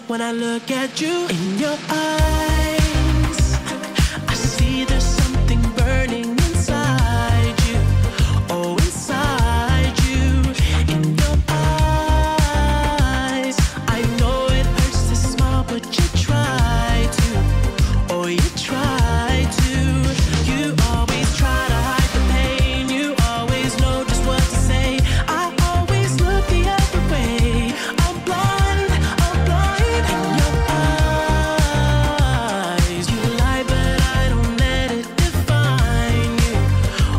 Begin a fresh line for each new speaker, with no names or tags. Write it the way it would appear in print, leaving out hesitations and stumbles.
When I look at you in your eyes, I see the